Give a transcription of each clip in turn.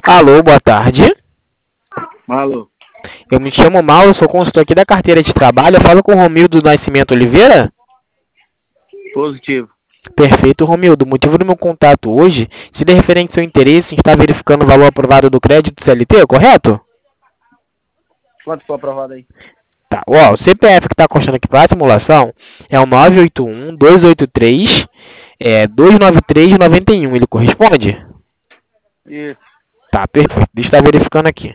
Alô, boa tarde. Alô, Eu me chamo Mauro, sou consultor aqui da carteira de trabalho. Eu falo com o Romildo do Nascimento Oliveira? positivo. Perfeito, Romildo. O motivo do meu contato hoje seria referente ao seu interesse em estar verificando o valor aprovado do crédito CLT, correto? Quanto foi aprovado aí? Tá, ó, o CPF que está constando aqui para a simulação é o 981-283-293-91. Ele corresponde? Isso. Tá, perfeito. Deixa eu estar verificando aqui.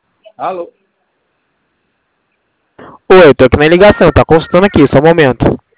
Alô, Oi, tô aqui na ligação, tá consultando aqui, só um momento.